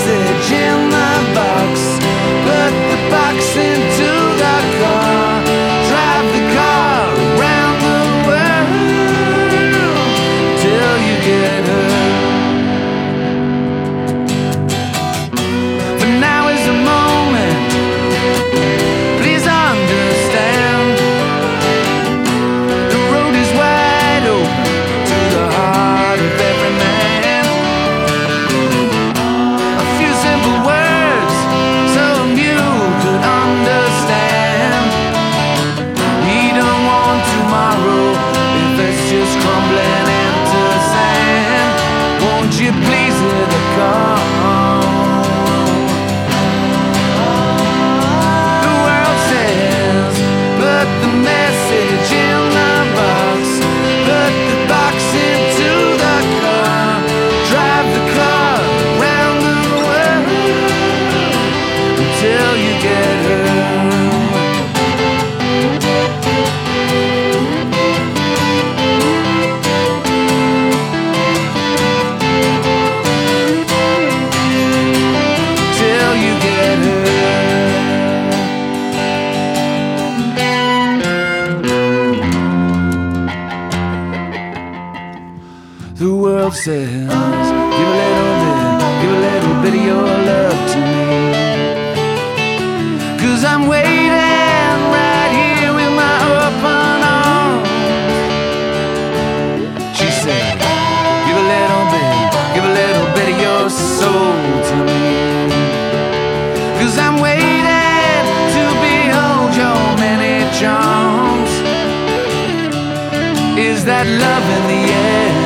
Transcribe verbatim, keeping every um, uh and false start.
message in the box. Put the box into the car. Drive the car around the world till you get hurt. For now is the moment, please understand. The road is wide open to the heart of every man. A few simple words so you could understand. We don't want tomorrow if it's just crumbling into sand. Won't you please hear the call? The world says, put the message in the box. Put the box into the car. Drive the car around the world until you get hurt. Till you get hurt. The world says, give a little bit, give a little bit of your love to me. Cause I'm waiting right here with my open arms. She said, give a little bit, give a little bit of your soul to me. Cause I'm waiting to behold your many charms. Is that love in the air?